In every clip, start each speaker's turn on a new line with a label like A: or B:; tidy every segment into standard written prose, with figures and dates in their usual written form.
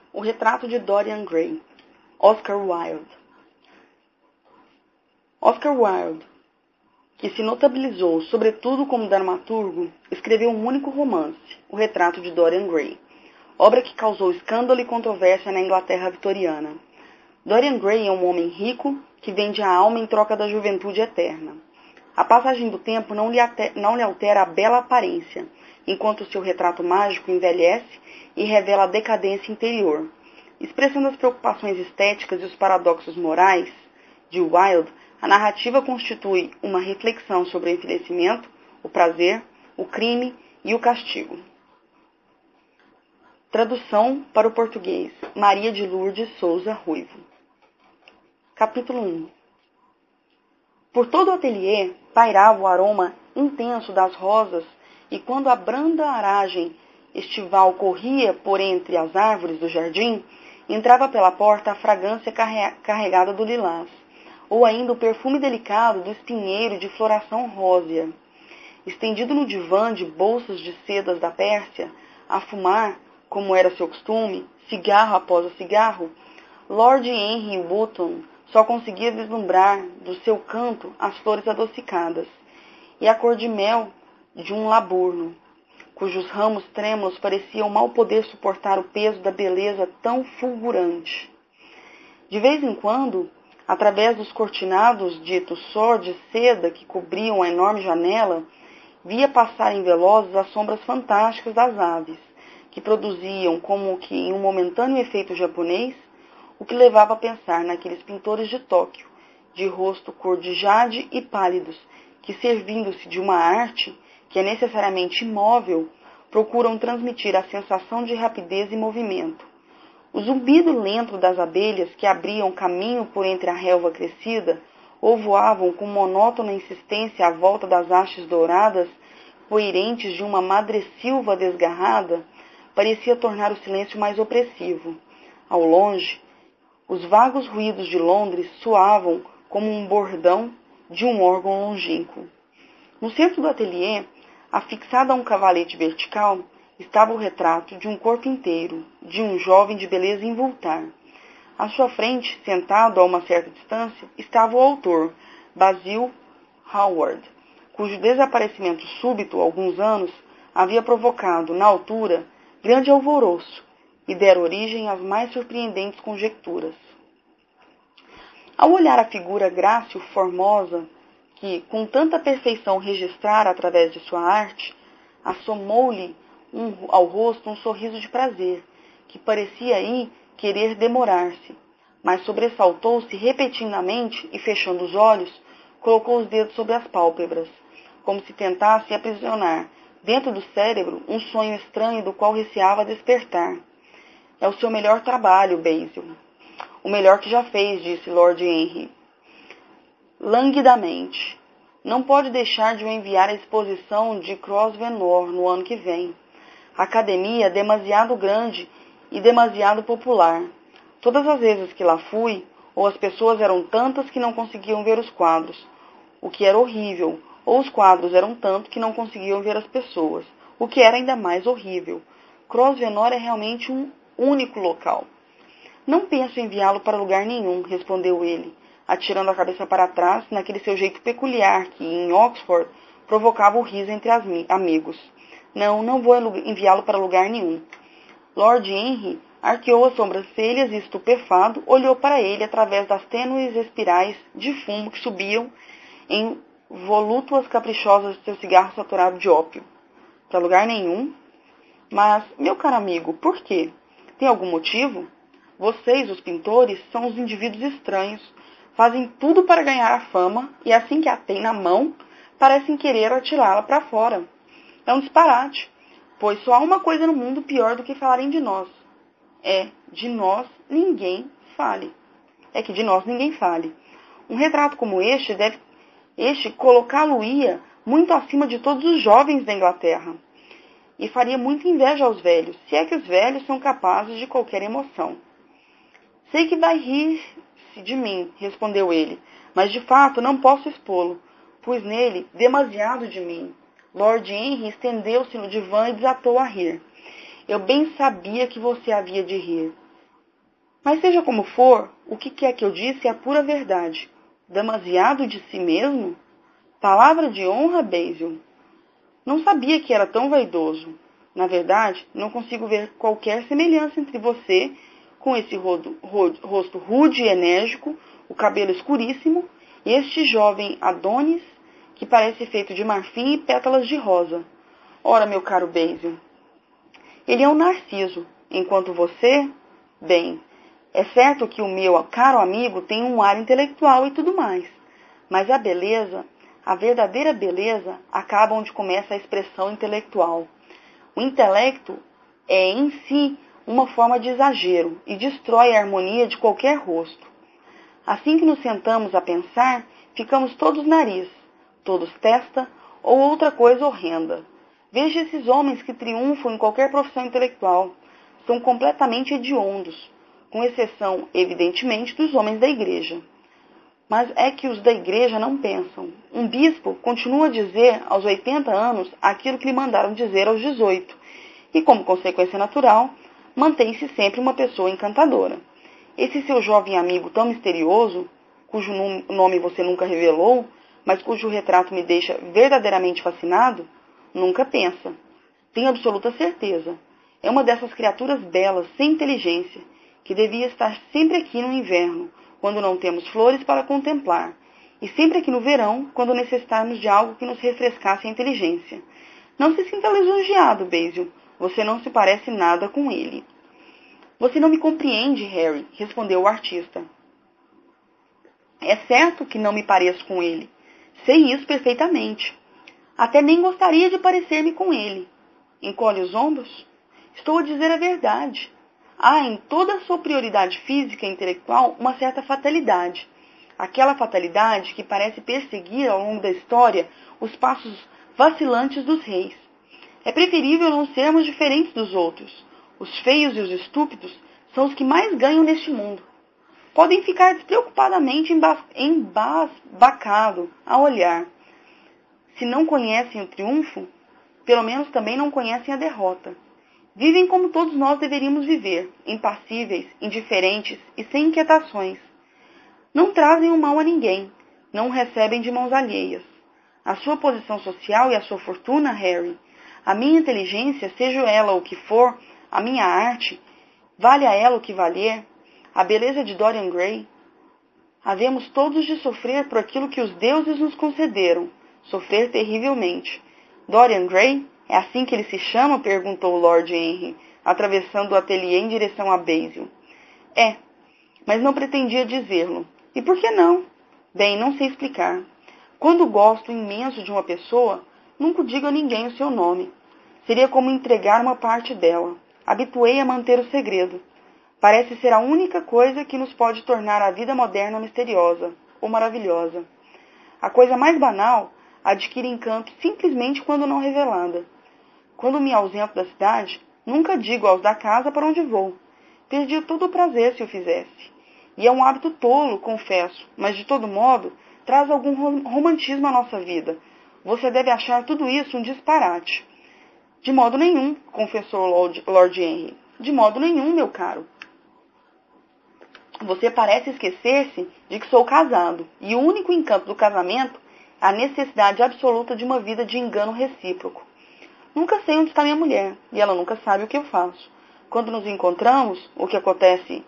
A: O retrato de Dorian Gray, Oscar Wilde. Oscar Wilde, que se notabilizou sobretudo como dramaturgo, escreveu um único romance, O Retrato de Dorian Gray, obra que causou escândalo e controvérsia na Inglaterra vitoriana. Dorian Gray é um homem rico que vende a alma em troca da juventude eterna. A passagem do tempo não lhe altera a bela aparência, enquanto seu retrato mágico envelhece e revela a decadência interior. Expressando as preocupações estéticas e os paradoxos morais de Wilde, a narrativa constitui uma reflexão sobre o envelhecimento, o prazer, o crime e o castigo. Tradução para o português: Maria de Lourdes Souza Ruivo. Capítulo 1. Por todo o ateliê pairava o aroma intenso das rosas, e quando a branda aragem estival corria por entre as árvores do jardim, entrava pela porta a fragrância carregada do lilás, ou ainda o perfume delicado do espinheiro de floração rósea. Estendido no divã de bolsas de sedas da Pérsia, a fumar, como era seu costume, cigarro após cigarro, Lord Henry Wotton só conseguia vislumbrar do seu canto as flores adocicadas e a cor de mel de um laburno, cujos ramos trêmulos pareciam mal poder suportar o peso da beleza tão fulgurante. De vez em quando, através dos cortinados ditos só de seda que cobriam a enorme janela, via passarem velozes as sombras fantásticas das aves, que produziam, como que em um momentâneo efeito japonês, o que levava a pensar naqueles pintores de Tóquio, de rosto cor de jade e pálidos, que, servindo-se de uma arte que é necessariamente imóvel, procuram transmitir a sensação de rapidez e movimento. O zumbido lento das abelhas que abriam caminho por entre a relva crescida ou voavam com monótona insistência à volta das hastes douradas, poeirentes de uma madressilva desgarrada, parecia tornar o silêncio mais opressivo. Ao longe, os vagos ruídos de Londres soavam como um bordão de um órgão longínquo. No centro do ateliê, afixado a um cavalete vertical, estava o retrato de um corpo inteiro, de um jovem de beleza invulgar. À sua frente, sentado a uma certa distância, estava o autor, Basil Hallward, cujo desaparecimento súbito há alguns anos havia provocado, na altura, grande alvoroço e dera origem às mais surpreendentes conjecturas. Ao olhar a figura grácil, formosa, que, com tanta perfeição registrara através de sua arte, assomou-lhe ao rosto um sorriso de prazer, que parecia aí querer demorar-se, mas sobressaltou-se repetidamente e, fechando os olhos, colocou os dedos sobre as pálpebras, como se tentasse aprisionar, dentro do cérebro, um sonho estranho do qual receava despertar. É o seu melhor trabalho, Basil. O melhor que já fez, disse Lord Henry, languidamente. Não pode deixar de o enviar à exposição de Grosvenor no ano que vem. A academia é demasiado grande e demasiado popular. Todas as vezes que lá fui, ou as pessoas eram tantas que não conseguiam ver os quadros, o que era horrível, ou os quadros eram tantos que não conseguiam ver as pessoas, o que era ainda mais horrível. Grosvenor é realmente um único local. Não penso enviá-lo para lugar nenhum, respondeu ele, atirando a cabeça para trás, naquele seu jeito peculiar que, em Oxford, provocava o riso entre amigos. Não vou enviá-lo para lugar nenhum. Lord Henry arqueou as sobrancelhas e, estupefado, olhou para ele através das tênues espirais de fumo que subiam em volútuas caprichosas de seu cigarro saturado de ópio. Para lugar nenhum? Mas, meu caro amigo, por quê? Tem algum motivo? Vocês, os pintores, são os indivíduos estranhos, fazem tudo para ganhar a fama e, assim que a têm na mão, parecem querer atirá-la para fora. É um disparate, pois só há uma coisa no mundo pior do que falarem de nós. De nós ninguém fale. É que de nós ninguém fale. Um retrato como este colocá-lo-ia muito acima de todos os jovens da Inglaterra. E faria muita inveja aos velhos, se é que os velhos são capazes de qualquer emoção. Sei que vai rir-se de mim, respondeu ele, mas de fato não posso expô-lo, pois nele demasiado de mim. Lord Henry estendeu-se no divã e desatou a rir. Eu bem sabia que você havia de rir. Mas seja como for, o que quer que eu disse é a pura verdade. Demasiado de si mesmo? Palavra de honra, Basil. Não sabia que era tão vaidoso. Na verdade, não consigo ver qualquer semelhança entre você, com esse rosto rude e enérgico, o cabelo escuríssimo, e este jovem Adonis, que parece feito de marfim e pétalas de rosa. Ora, meu caro Basil, ele é um narciso, enquanto você, bem, é certo que o meu caro amigo tem um ar intelectual e tudo mais, mas a beleza, a verdadeira beleza, acaba onde começa a expressão intelectual. O intelecto é em si uma forma de exagero e destrói a harmonia de qualquer rosto. Assim que nos sentamos a pensar, ficamos todos nariz, todos testa ou outra coisa horrenda. Veja esses homens que triunfam em qualquer profissão intelectual. São completamente hediondos, com exceção, evidentemente, dos homens da igreja. Mas é que os da igreja não pensam. Um bispo continua a dizer aos 80 anos aquilo que lhe mandaram dizer aos 18, e, como consequência natural, mantém-se sempre uma pessoa encantadora. Esse seu jovem amigo tão misterioso, cujo nome você nunca revelou, mas cujo retrato me deixa verdadeiramente fascinado, nunca pensa. Tenho absoluta certeza. É uma dessas criaturas belas, sem inteligência, que devia estar sempre aqui no inverno, quando não temos flores para contemplar, e sempre aqui no verão, quando necessitarmos de algo que nos refrescasse a inteligência. Não se sinta lisonjeado, Basil. Você não se parece nada com ele. Você não me compreende, Harry, respondeu o artista. É certo que não me pareço com ele. Sei isso perfeitamente. Até nem gostaria de parecer-me com ele. Encolhe os ombros? Estou a dizer a verdade. Há em toda a sua prioridade física e intelectual uma certa fatalidade. Aquela fatalidade que parece perseguir ao longo da história os passos vacilantes dos reis. É preferível não sermos diferentes dos outros. Os feios e os estúpidos são os que mais ganham neste mundo. Podem ficar despreocupadamente embasbacados a olhar. Se não conhecem o triunfo, pelo menos também não conhecem a derrota. Vivem como todos nós deveríamos viver, impassíveis, indiferentes e sem inquietações. Não trazem o mal a ninguém, não o recebem de mãos alheias. A sua posição social e a sua fortuna, Harry, a minha inteligência, seja ela o que for, a minha arte, vale a ela o que valer, a beleza de Dorian Gray. Havemos todos de sofrer por aquilo que os deuses nos concederam, sofrer terrivelmente. Dorian Gray? É assim que ele se chama? Perguntou Lord Henry, atravessando o ateliê em direção a Basil. É, mas não pretendia dizê-lo. E por que não? Bem, não sei explicar. Quando gosto imenso de uma pessoa, nunca digo a ninguém o seu nome. Seria como entregar uma parte dela. Habituei a manter o segredo. Parece ser a única coisa que nos pode tornar a vida moderna misteriosa ou maravilhosa. A coisa mais banal adquire encanto simplesmente quando não revelada. Quando me ausento da cidade, nunca digo aos da casa para onde vou. Perdi todo o prazer se o fizesse. E é um hábito tolo, confesso, mas de todo modo traz algum romantismo à nossa vida. Você deve achar tudo isso um disparate. De modo nenhum, confessou Lord Henry. De modo nenhum, meu caro. Você parece esquecer-se de que sou casado, e o único encanto do casamento é a necessidade absoluta de uma vida de engano recíproco. Nunca sei onde está minha mulher, e ela nunca sabe o que eu faço. Quando nos encontramos, o que acontece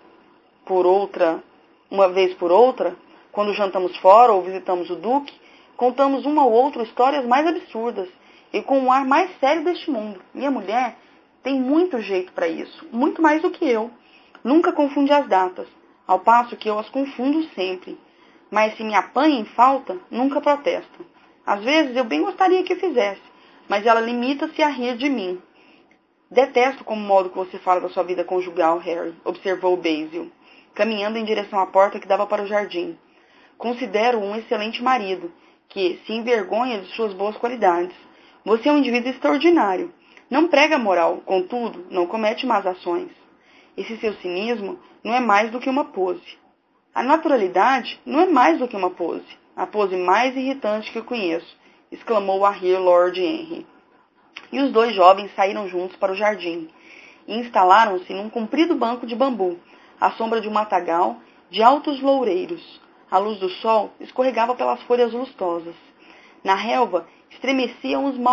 A: uma vez por outra, quando jantamos fora ou visitamos o Duque, contamos um ao outro histórias mais absurdas e com um ar mais sério deste mundo. Minha mulher tem muito jeito para isso, muito mais do que eu. Nunca confunde as datas, ao passo que eu as confundo sempre. Mas se me apanha em falta, nunca protesta. Às vezes eu bem gostaria que o fizesse, mas ela limita-se a rir de mim. Detesto como modo que você fala da sua vida conjugal, Harry, observou Basil, caminhando em direção à porta que dava para o jardim. Considero-o um excelente marido, que se envergonha de suas boas qualidades. Você é um indivíduo extraordinário. Não prega moral, contudo, não comete más ações. Esse seu cinismo não é mais do que uma pose. A naturalidade não é mais do que uma pose. A pose mais irritante que eu conheço, exclamou a rir Lord Henry. E os dois jovens saíram juntos para o jardim e instalaram-se num comprido banco de bambu, à sombra de um matagal de altos loureiros. A luz do sol escorregava pelas folhas lustosas. Na relva estremeciam os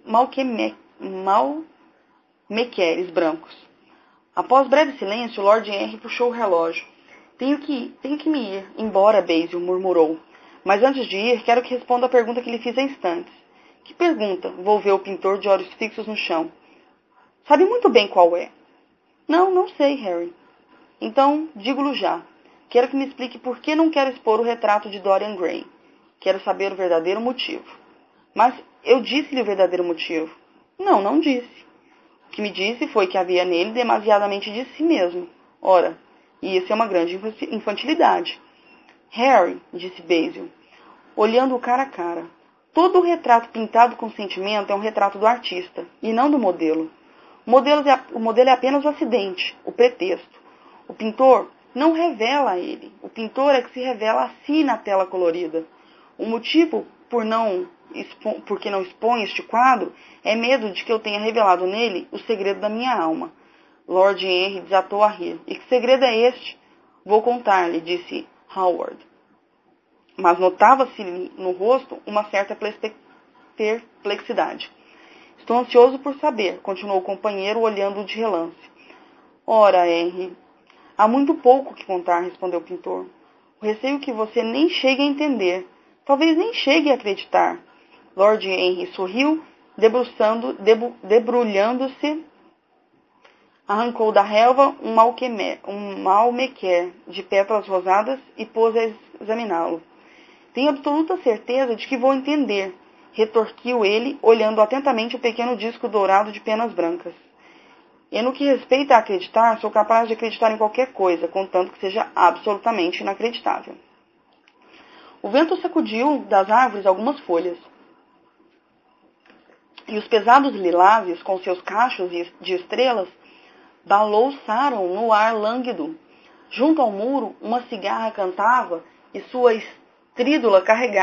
A: malmequeres brancos. Após breve silêncio, Lord Henry puxou o relógio. Tenho que me ir, embora, Basil, murmurou. Mas antes de ir, quero que responda a pergunta que lhe fiz há instantes. Que pergunta? Volveu o pintor de olhos fixos no chão. Sabe muito bem qual é. Não sei, Harry. Então, digo-lhe já. Quero que me explique por que não quero expor o retrato de Dorian Gray. Quero saber o verdadeiro motivo. Mas eu disse-lhe o verdadeiro motivo. Não disse. O que me disse foi que havia nele demasiadamente de si mesmo. Ora, isso é uma grande infantilidade. Harry, disse Basil, olhando-o cara a cara. Todo o retrato pintado com sentimento é um retrato do artista, e não do modelo. O modelo é apenas o acidente, o pretexto. O pintor não revela a ele. O pintor é que se revela a si na tela colorida. O motivo por que não expõe este quadro é medo de que eu tenha revelado nele o segredo da minha alma. Lord Henry desatou a rir. E que segredo é este? Vou contar-lhe, disse Howard. Mas notava-se-lhe no rosto uma certa perplexidade. Estou ansioso por saber, continuou o companheiro, olhando-o de relance. Ora, Henry, há muito pouco que contar, respondeu o pintor. O receio que você nem chegue a entender, talvez nem chegue a acreditar. Lord Henry sorriu, debrulhando-se, arrancou da relva um malmequer de pétalas rosadas e pôs a examiná-lo. Tenho absoluta certeza de que vou entender, retorquiu ele, olhando atentamente o pequeno disco dourado de penas brancas. E no que respeita a acreditar, sou capaz de acreditar em qualquer coisa, contanto que seja absolutamente inacreditável. O vento sacudiu das árvores algumas folhas. E os pesados lilaves, com seus cachos de estrelas, balouçaram no ar lânguido. Junto ao muro, uma cigarra cantava e sua estrídula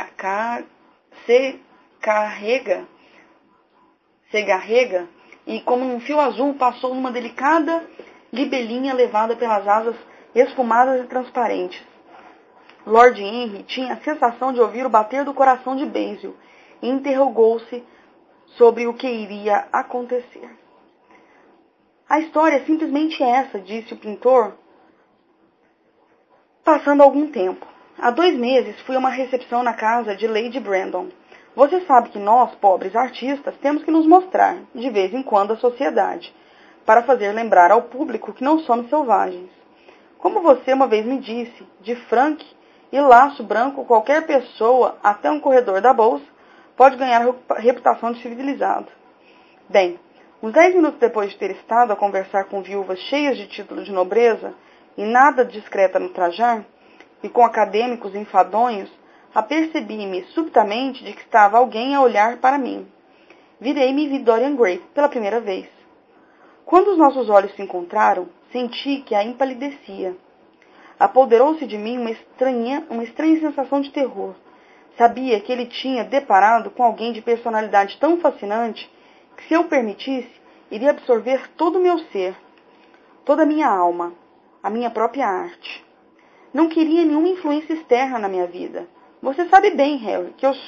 A: se carrega, e como um fio azul passou numa delicada libelinha levada pelas asas esfumadas e transparentes. Lord Henry tinha a sensação de ouvir o bater do coração de Basil e interrogou-se sobre o que iria acontecer. A história é simplesmente essa, disse o pintor, passando algum tempo. Há 2 meses fui a uma recepção na casa de Lady Brandon. Você sabe que nós, pobres artistas, temos que nos mostrar, de vez em quando, à sociedade, para fazer lembrar ao público que não somos selvagens. Como você uma vez me disse, de franque e laço branco, qualquer pessoa, até um corredor da bolsa, pode ganhar reputação de civilizado. Bem, uns 10 minutos depois de ter estado a conversar com viúvas cheias de título de nobreza e nada discreta no trajar, e com acadêmicos enfadonhos, apercebi-me subitamente de que estava alguém a olhar para mim. Virei-me e vi Dorian Gray pela primeira vez. Quando os nossos olhos se encontraram, senti que a empalidecia. Apoderou-se de mim uma estranha sensação de terror. Sabia que ele tinha deparado com alguém de personalidade tão fascinante que, se eu permitisse, iria absorver todo o meu ser, toda a minha alma, a minha própria arte. Não queria nenhuma influência externa na minha vida. Você sabe bem, Harry, que eu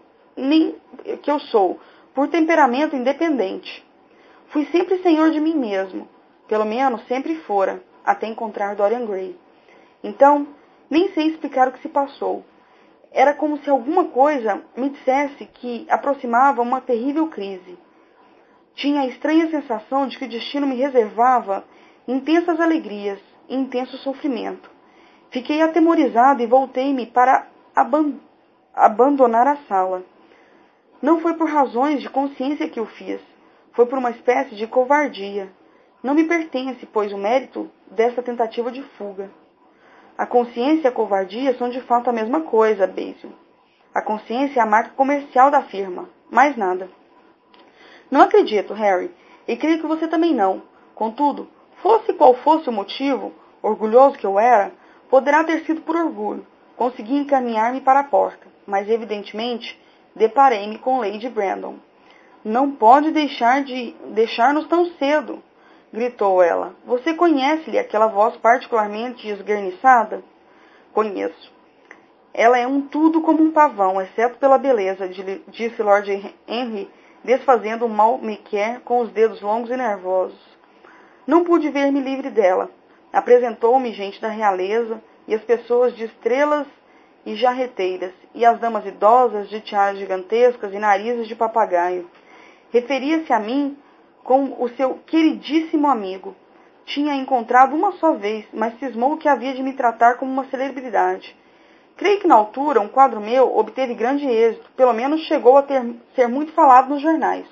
A: sou, por temperamento, independente. Fui sempre senhor de mim mesmo, pelo menos sempre fora, até encontrar Dorian Gray. Então, nem sei explicar o que se passou. Era como se alguma coisa me dissesse que aproximava uma terrível crise. Tinha a estranha sensação de que o destino me reservava intensas alegrias e intenso sofrimento. Fiquei atemorizado e voltei-me para abandonar a sala. Não foi por razões de consciência que o fiz. Foi por uma espécie de covardia. Não me pertence, pois, o mérito dessa tentativa de fuga. A consciência e a covardia são de fato a mesma coisa, Basil. A consciência é a marca comercial da firma. Mais nada. Não acredito, Harry, e creio que você também não. Contudo, fosse qual fosse o motivo, orgulhoso que eu era, poderá ter sido por orgulho. Consegui encaminhar-me para a porta, mas evidentemente deparei-me com Lady Brandon. Não pode deixar-nos tão cedo. gritou ela. Você conhece-lhe aquela voz particularmente esguerniçada? Conheço. Ela é um tudo como um pavão, exceto pela beleza, disse Lord Henry, desfazendo o mal me quer com os dedos longos e nervosos. Não pude ver-me livre dela. Apresentou-me gente da realeza e as pessoas de estrelas e jarreteiras, e as damas idosas de tiaras gigantescas e narizes de papagaio. Referia-se a mim como o seu queridíssimo amigo. Tinha encontrado uma só vez, mas cismou que havia de me tratar como uma celebridade. Creio que na altura um quadro meu obteve grande êxito, pelo menos chegou a ser muito falado nos jornais.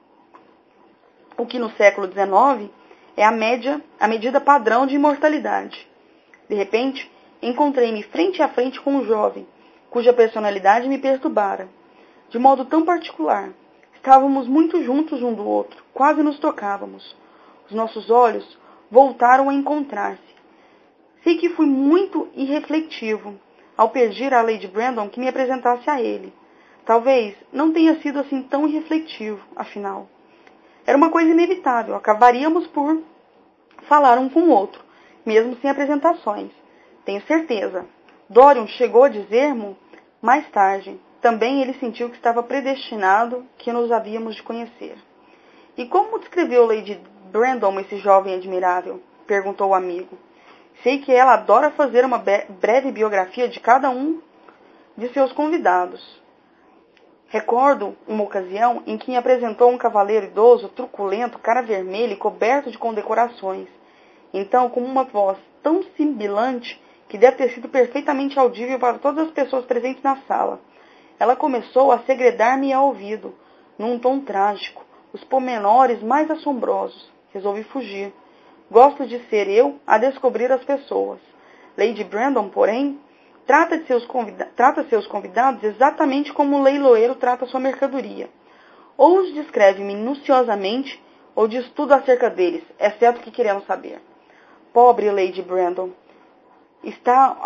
A: O que no século XIX é a medida padrão de imortalidade. De repente, encontrei-me frente a frente com um jovem, cuja personalidade me perturbara, de modo tão particular. Estávamos muito juntos um do outro, quase nos tocávamos. Os nossos olhos voltaram a encontrar-se. Sei que fui muito irrefletivo ao pedir a Lady Brandon que me apresentasse a ele. Talvez não tenha sido assim tão irrefletivo, afinal. Era uma coisa inevitável, acabaríamos por falar um com o outro, mesmo sem apresentações. Tenho certeza. Dorian chegou a dizer-mo mais tarde. Também ele sentiu que estava predestinado que nos havíamos de conhecer. E como descreveu Lady Brandon esse jovem admirável? Perguntou o amigo. Sei que ela adora fazer uma breve biografia de cada um de seus convidados. Recordo uma ocasião em que me apresentou um cavaleiro idoso, truculento, cara vermelha e coberto de condecorações. Então, com uma voz tão sibilante que deve ter sido perfeitamente audível para todas as pessoas presentes na sala, ela começou a segredar-me ao ouvido, num tom trágico, os pormenores mais assombrosos. Resolvi fugir. Gosto de ser eu a descobrir as pessoas. Lady Brandon, porém, trata seus convidados exatamente como o leiloeiro trata sua mercadoria. Ou os descreve minuciosamente, ou diz tudo acerca deles, exceto o que queremos saber. Pobre Lady Brandon. Está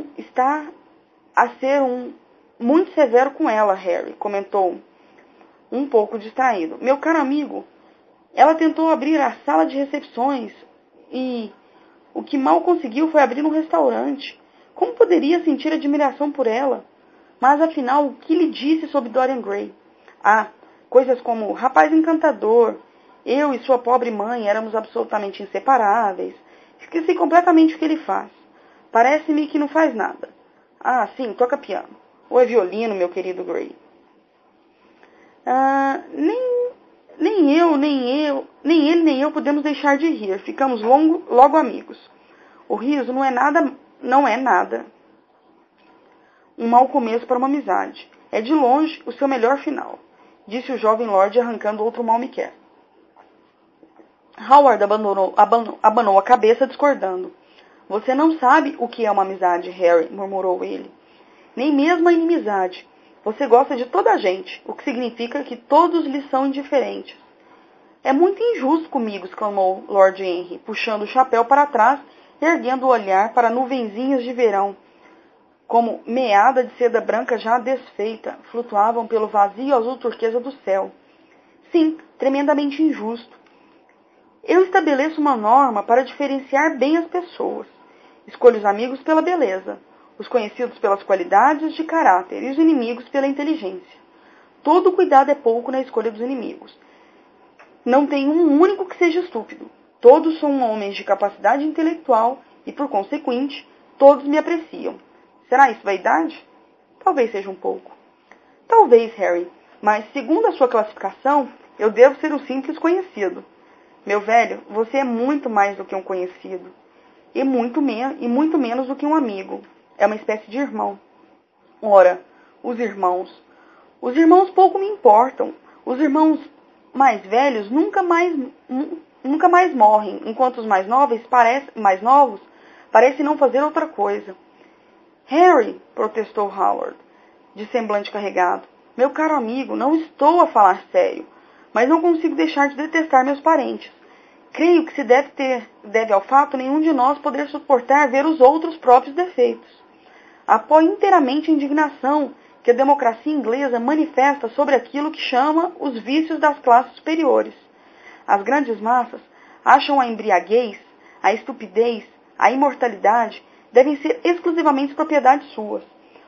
A: a ser muito severo com ela, Harry, comentou, um pouco distraído. Meu caro amigo, ela tentou abrir a sala de recepções e o que mal conseguiu foi abrir um restaurante. Como poderia sentir admiração por ela? Mas, afinal, o que lhe disse sobre Dorian Gray? Ah, coisas como rapaz encantador, eu e sua pobre mãe éramos absolutamente inseparáveis. Esqueci completamente o que ele faz. Parece-me que não faz nada. Ah, sim, toca piano. Ou é violino, meu querido Gray? Nem ele nem eu podemos deixar de rir. Ficamos logo amigos. O riso não é nada. Um mau começo para uma amizade. É de longe o seu melhor final, disse o jovem Lorde arrancando outro mal me quer. Howard abanou a cabeça discordando. Você não sabe o que é uma amizade, Harry, murmurou ele. Nem mesmo a inimizade. Você gosta de toda a gente, o que significa que todos lhe são indiferentes. É muito injusto comigo, exclamou Lord Henry, puxando o chapéu para trás e erguendo o olhar para nuvenzinhas de verão, como meada de seda branca já desfeita, flutuavam pelo vazio azul turquesa do céu. Sim, tremendamente injusto. Eu estabeleço uma norma para diferenciar bem as pessoas. Escolho os amigos pela beleza, os conhecidos pelas qualidades de caráter e os inimigos pela inteligência. Todo cuidado é pouco na escolha dos inimigos. Não tem um único que seja estúpido. Todos são homens de capacidade intelectual e, por consequente, todos me apreciam. Será isso vaidade? Talvez seja um pouco. Talvez, Harry, mas, segundo a sua classificação, eu devo ser um simples conhecido. Meu velho, você é muito mais do que um conhecido. E muito menos do que um amigo. É uma espécie de irmão. Ora, os irmãos. Os irmãos pouco me importam. Os irmãos mais velhos nunca mais morrem, enquanto os mais novos parecem não fazer outra coisa. Harry, protestou Howard, de semblante carregado. Meu caro amigo, não estou a falar sério, mas não consigo deixar de detestar meus parentes. Creio que se deve ao fato nenhum de nós poder suportar ver os outros próprios defeitos. Apoio inteiramente a indignação que a democracia inglesa manifesta sobre aquilo que chama os vícios das classes superiores. As grandes massas acham a embriaguez, a estupidez, a imortalidade devem ser exclusivamente propriedades suas.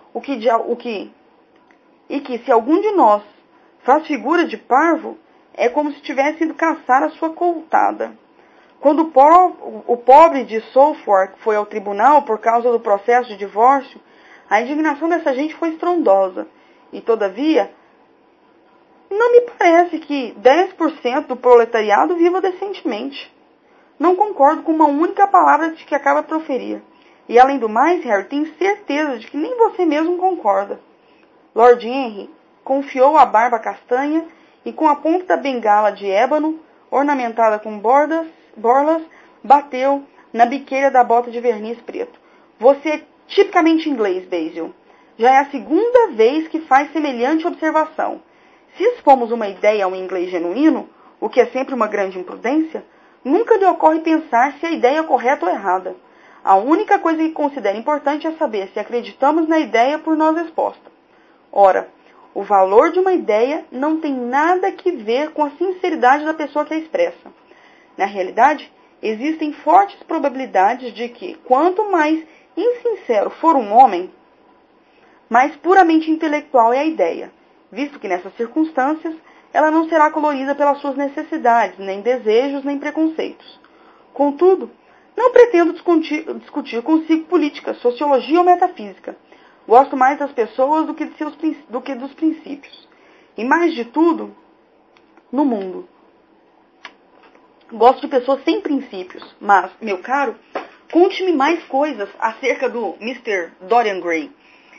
A: E que se algum de nós faz figura de parvo, é como se tivesse ido caçar a sua coltada. Quando o pobre de Southwark foi ao tribunal por causa do processo de divórcio, a indignação dessa gente foi estrondosa. E, todavia, não me parece que 10% do proletariado viva decentemente. Não concordo com uma única palavra de que acaba de proferir. E, além do mais, Harry, tenho certeza de que nem você mesmo concorda. Lord Henry confiou a barba castanha e, com a ponta da bengala de ébano, ornamentada com borlas, bateu na biqueira da bota de verniz preto. Você é tipicamente inglês, Basil. Já é a segunda vez que faz semelhante observação. Se expomos uma ideia a um inglês genuíno, o que é sempre uma grande imprudência, nunca lhe ocorre pensar se a ideia é correta ou errada. A única coisa que considera importante é saber se acreditamos na ideia por nós exposta. Ora, o valor de uma ideia não tem nada que ver com a sinceridade da pessoa que a expressa. Na realidade, existem fortes probabilidades de que, quanto mais insincero for um homem, mais puramente intelectual é a ideia, visto que nessas circunstâncias ela não será colorida pelas suas necessidades, nem desejos, nem preconceitos. Contudo, não pretendo discutir consigo política, sociologia ou metafísica. Gosto mais das pessoas do que dos princípios. E mais de tudo, no mundo. Gosto de pessoas sem princípios. Mas, meu caro, conte-me mais coisas acerca do Mr. Dorian Gray.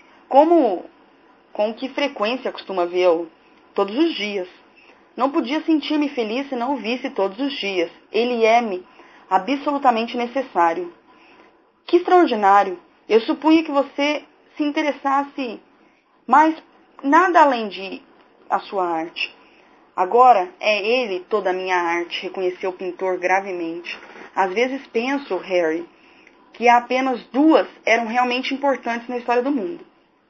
A: Com que frequência costuma vê-lo? Todos os dias. Não podia sentir-me feliz se não o visse todos os dias. Ele é-me absolutamente necessário. Que extraordinário! Eu supunha que você se interessasse mais nada além de a sua arte. Agora é ele toda a minha arte, reconheceu o pintor gravemente. Às vezes penso, Harry, que apenas duas eram realmente importantes na história do mundo.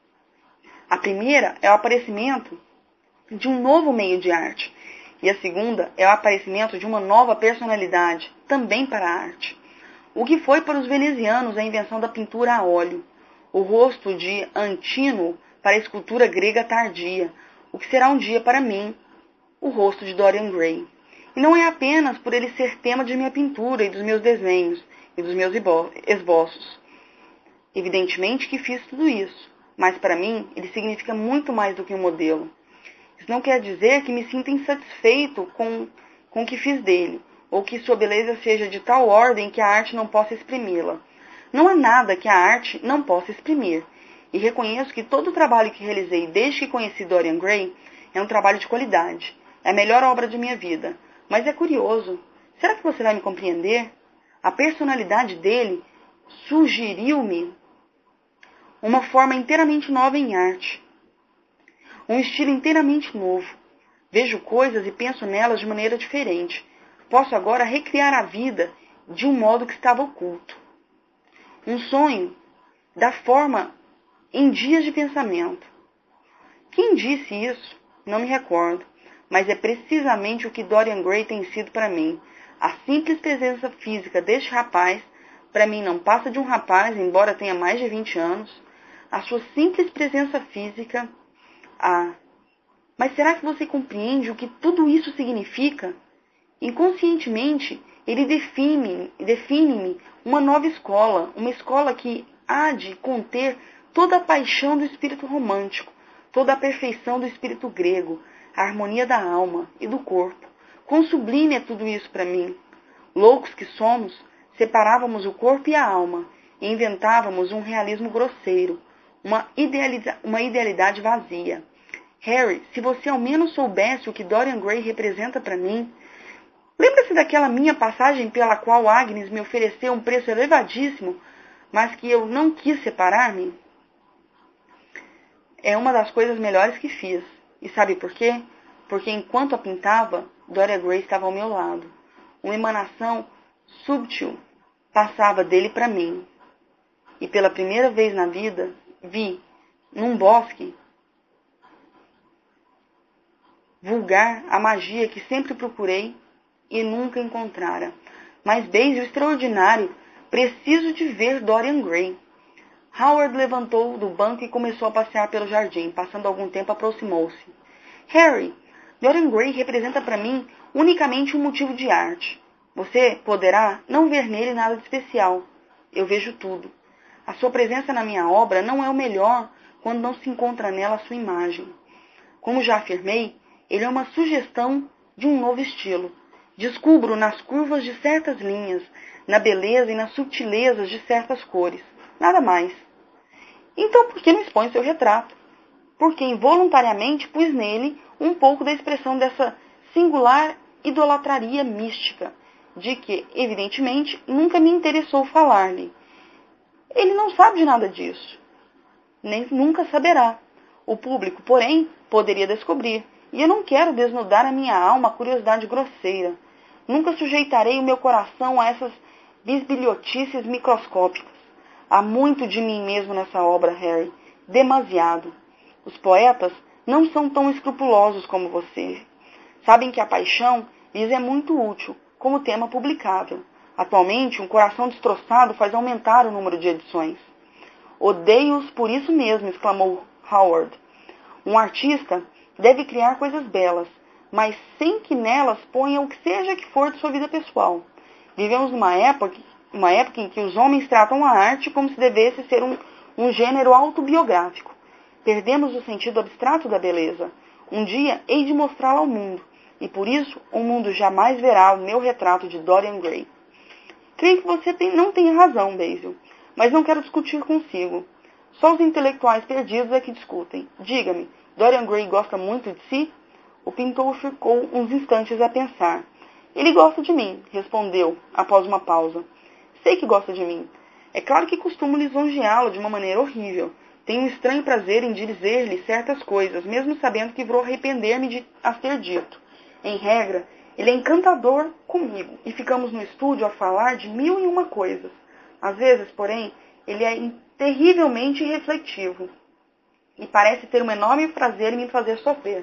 A: A primeira é o aparecimento de um novo meio de arte, e a segunda é o aparecimento de uma nova personalidade, também para a arte. O que foi para os venezianos a invenção da pintura a óleo, o rosto de Antínuo para a escultura grega tardia, o que será um dia para mim, o rosto de Dorian Gray. E não é apenas por ele ser tema de minha pintura e dos meus desenhos e dos meus esboços. Evidentemente que fiz tudo isso, mas para mim ele significa muito mais do que um modelo. Isso não quer dizer que me sinta insatisfeito com o que fiz dele, ou que sua beleza seja de tal ordem que a arte não possa exprimi-la. Não há nada que a arte não possa exprimir, e reconheço que todo o trabalho que realizei desde que conheci Dorian Gray é um trabalho de qualidade. É a melhor obra de minha vida. Mas é curioso. Será que você vai me compreender? A personalidade dele sugeriu-me uma forma inteiramente nova em arte. Um estilo inteiramente novo. Vejo coisas e penso nelas de maneira diferente. Posso agora recriar a vida de um modo que estava oculto. Um sonho da forma em dias de pensamento. Quem disse isso? Não me recordo. Mas é precisamente o que Dorian Gray tem sido para mim. A simples presença física deste rapaz, para mim não passa de um rapaz, embora tenha mais de 20 anos. A sua simples presença física. Mas será que você compreende o que tudo isso significa? Inconscientemente, ele define-me uma nova escola, uma escola que há de conter toda a paixão do espírito romântico, toda a perfeição do espírito grego, a harmonia da alma e do corpo. Quão sublime é tudo isso para mim. Loucos que somos, separávamos o corpo e a alma e inventávamos um realismo grosseiro, uma idealidade vazia. Harry, se você ao menos soubesse o que Dorian Gray representa para mim... Lembra-se daquela minha passagem pela qual Agnes me ofereceu um preço elevadíssimo, mas que eu não quis separar-me? É uma das coisas melhores que fiz. E sabe por quê? Porque enquanto a pintava, Dorian Gray estava ao meu lado. Uma emanação súbil passava dele para mim. E pela primeira vez na vida, vi, num bosque vulgar, a magia que sempre procurei e nunca encontrara. Mas, Basil, extraordinário. Preciso de ver Dorian Gray. Howard levantou do banco e começou a passear pelo jardim. Passando algum tempo, aproximou-se. Harry, Dorian Gray representa para mim unicamente um motivo de arte. Você poderá não ver nele nada de especial. Eu vejo tudo. A sua presença na minha obra não é o melhor quando não se encontra nela a sua imagem. Como já afirmei, ele é uma sugestão de um novo estilo. Descubro nas curvas de certas linhas, na beleza e nas sutilezas de certas cores. Nada mais. Então, por que não expõe seu retrato? Porque involuntariamente pus nele um pouco da expressão dessa singular idolatraria mística, de que, evidentemente, nunca me interessou falar-lhe. Ele não sabe de nada disso, nem nunca saberá. O público, porém, poderia descobrir, e eu não quero desnudar a minha alma à curiosidade grosseira. Nunca sujeitarei o meu coração a essas bisbilhotices microscópicas. Há muito de mim mesmo nessa obra, Harry, demasiado. Os poetas não são tão escrupulosos como você. Sabem que a paixão lhes é muito útil, como tema publicável. Atualmente, um coração destroçado faz aumentar o número de edições. Odeio-os por isso mesmo, exclamou Howard. Um artista deve criar coisas belas, mas sem que nelas ponha o que seja que for de sua vida pessoal. Vivemos numa época em que os homens tratam a arte como se devesse ser um gênero autobiográfico. Perdemos o sentido abstrato da beleza. Um dia hei de mostrá-la ao mundo, e por isso o mundo jamais verá o meu retrato de Dorian Gray. Creio que você não tenha razão, Basil, mas não quero discutir consigo. Só os intelectuais perdidos é que discutem. Diga-me, Dorian Gray gosta muito de si? O pintor ficou uns instantes a pensar. Ele gosta de mim, respondeu, após uma pausa. Sei que gosta de mim. É claro que costumo lisonjeá-lo de uma maneira horrível. Tenho um estranho prazer em dizer-lhe certas coisas, mesmo sabendo que vou arrepender-me de as ter dito. Em regra, ele é encantador comigo, e ficamos no estúdio a falar de 1001 coisas. Às vezes, porém, ele é terrivelmente irrefletivo, e parece ter um enorme prazer em me fazer sofrer.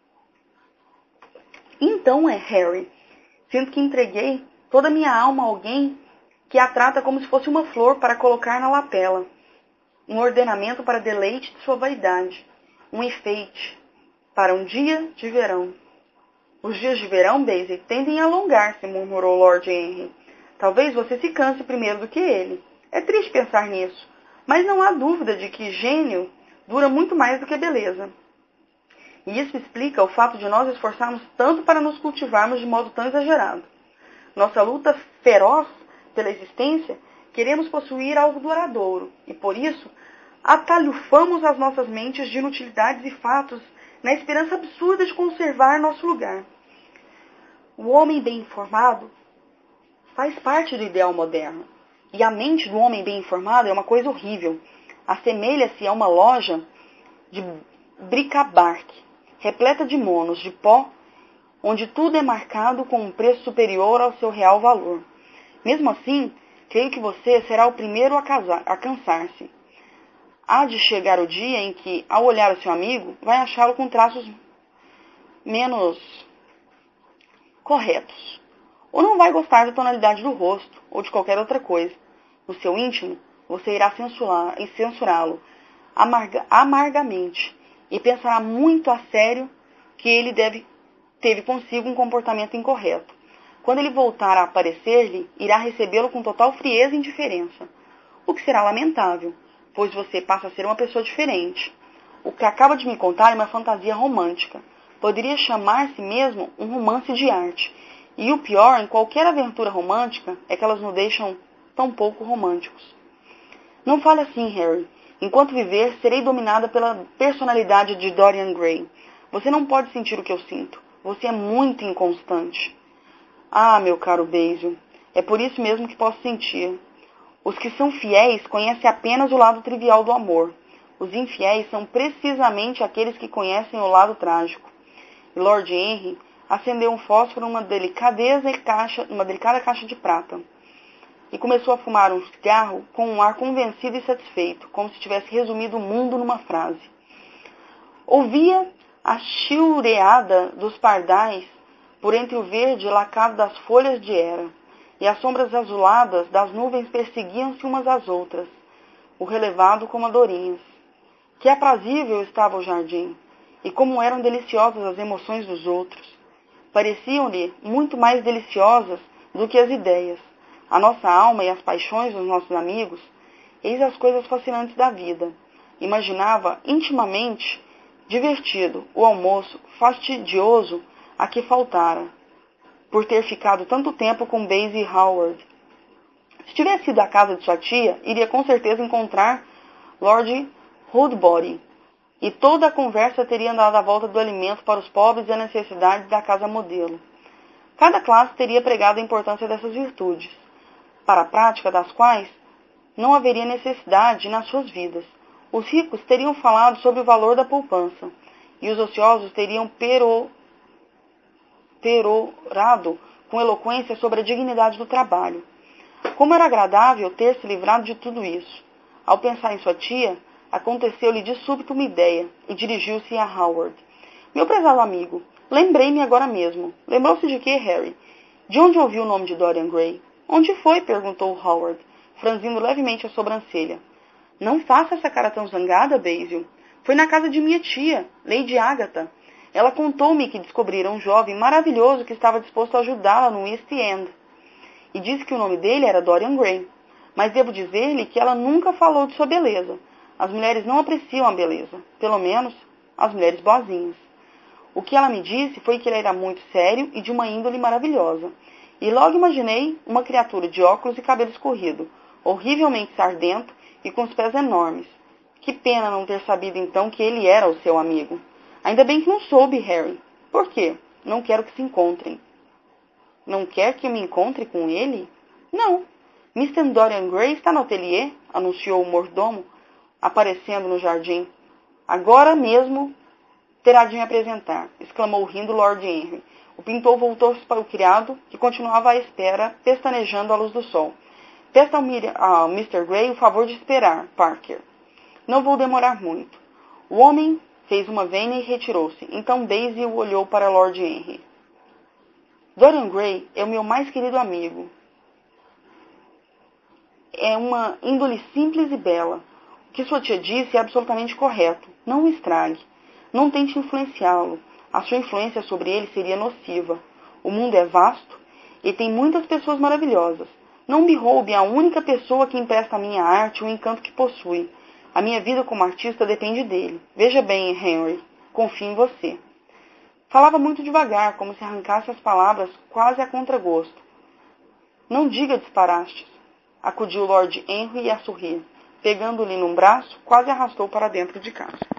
A: Então é Harry. Sinto que entreguei toda a minha alma a alguém que a trata como se fosse uma flor para colocar na lapela, um ordenamento para deleite de sua vaidade, um enfeite para um dia de verão. Os dias de verão, Basil, tendem a alongar-se, murmurou Lord Henry. Talvez você se canse primeiro do que ele. É triste pensar nisso, mas não há dúvida de que gênio dura muito mais do que beleza. E isso explica o fato de nós esforçarmos tanto para nos cultivarmos de modo tão exagerado. Nossa luta feroz pela existência, queremos possuir algo duradouro, e por isso atalhufamos as nossas mentes de inutilidades e fatos na esperança absurda de conservar nosso lugar. O homem bem informado faz parte do ideal moderno, e a mente do homem bem informado é uma coisa horrível. Assemelha-se a uma loja de bric-a-brac, repleta de monos, de pó, onde tudo é marcado com um preço superior ao seu real valor. Mesmo assim, creio que você será o primeiro a cansar-se. Há de chegar o dia em que, ao olhar o seu amigo, vai achá-lo com traços menos corretos. Ou não vai gostar da tonalidade do rosto, ou de qualquer outra coisa. No seu íntimo, você irá censurá-lo amargamente, e pensará muito a sério que ele teve consigo um comportamento incorreto. Quando ele voltar a aparecer-lhe, irá recebê-lo com total frieza e indiferença, o que será lamentável, pois você passa a ser uma pessoa diferente. O que acaba de me contar é uma fantasia romântica. Poderia chamar-se mesmo um romance de arte. E o pior em qualquer aventura romântica é que elas nos deixam tão pouco românticos. Não fale assim, Harry. Enquanto viver, serei dominada pela personalidade de Dorian Gray. Você não pode sentir o que eu sinto. Você é muito inconstante. Ah, meu caro Basil, é por isso mesmo que posso sentir. Os que são fiéis conhecem apenas o lado trivial do amor. Os infiéis são precisamente aqueles que conhecem o lado trágico. E Lord Henry acendeu um fósforo numa delicada caixa de prata, e começou a fumar um cigarro com um ar convencido e satisfeito, como se tivesse resumido o mundo numa frase. Ouvia a chilreada dos pardais por entre o verde lacado das folhas de era. e as sombras azuladas das nuvens perseguiam-se umas às outras, o relevado como adorinhas. Que aprazível estava o jardim, e como eram deliciosas as emoções dos outros. Pareciam-lhe muito mais deliciosas do que as ideias, a nossa alma e as paixões dos nossos amigos. Eis as coisas fascinantes da vida. Imaginava intimamente divertido o almoço fastidioso a que faltara, por ter ficado tanto tempo com Basie Howard. Se tivesse ido à casa de sua tia, iria com certeza encontrar Lord Hoodbody, e toda a conversa teria andado à volta do alimento para os pobres e a necessidade da casa modelo. Cada classe teria pregado a importância dessas virtudes, para a prática das quais não haveria necessidade nas suas vidas. Os ricos teriam falado sobre o valor da poupança, e os ociosos teriam perorado com eloquência sobre a dignidade do trabalho. Como era agradável ter se livrado de tudo isso. Ao pensar em sua tia, aconteceu-lhe de súbito uma ideia, e dirigiu-se a Howard. Meu prezado amigo, lembrei-me agora mesmo. Lembrou-se de quê, Harry? De onde ouviu o nome de Dorian Gray? Onde foi? Perguntou Howard, franzindo levemente a sobrancelha. Não faça essa cara tão zangada, Basil. Foi na casa de minha tia, Lady Agatha. Ela contou-me que descobrira um jovem maravilhoso que estava disposto a ajudá-la no East End. E disse que o nome dele era Dorian Gray. Mas devo dizer-lhe que ela nunca falou de sua beleza. As mulheres não apreciam a beleza. Pelo menos, as mulheres boazinhas. O que ela me disse foi que ele era muito sério e de uma índole maravilhosa. E logo imaginei uma criatura de óculos e cabelo escorrido, horrivelmente sardento e com os pés enormes. Que pena não ter sabido então que ele era o seu amigo. Ainda bem que não soube, Harry. Por quê? Não quero que se encontrem. Não quer que eu me encontre com ele? Não. Mr. Dorian Gray está no ateliê, anunciou o mordomo, aparecendo no jardim. Agora mesmo terá de me apresentar, exclamou rindo Lord Henry. O pintor voltou-se para o criado, que continuava à espera, pestanejando à luz do sol. Peça ao Mr. Gray o favor de esperar, Parker. Não vou demorar muito. O homem fez uma vênia e retirou-se. Então Basil olhou para Lord Henry. Dorian Gray é o meu mais querido amigo. É uma índole simples e bela. O que sua tia disse é absolutamente correto. Não o estrague. Não tente influenciá-lo. A sua influência sobre ele seria nociva. O mundo é vasto e tem muitas pessoas maravilhosas. Não me roube a única pessoa que empresta à minha arte o encanto que possui. A minha vida como artista depende dele. Veja bem, Henry, confio em você. Falava muito devagar, como se arrancasse as palavras quase a contragosto. Não diga disparastes, acudiu Lord Henry a sorrir. Pegando-lhe num braço, quase arrastou para dentro de casa.